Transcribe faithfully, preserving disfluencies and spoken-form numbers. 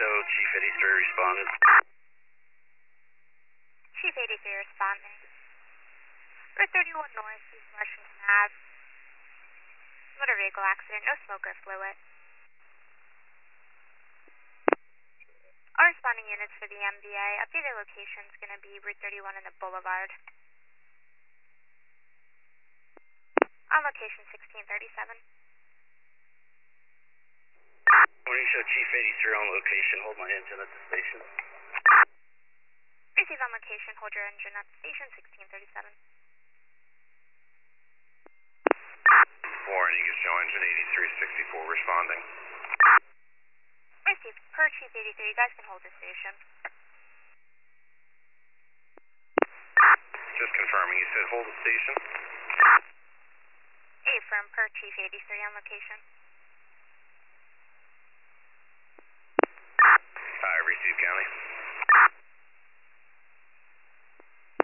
show Chief eighty-three responded. Chief eighty-three responding. Route thirty-one North, East Washington Ave. Motor vehicle accident, no smoke or fluid. All responding units for the M V A. Updated location is going to be Route thirty-one and the Boulevard. On location sixteen thirty-seven. Morning show Chief eighty-three on location. Hold my engine at the station. Receive on location. Hold your engine at the station sixteen thirty-seven. Warren, Eagle show engine eighty-three sixty-four responding. Received per Chief eighty-three. You guys can hold the station. Just confirming. You said hold the station? Affirm per Chief eighty-three on location.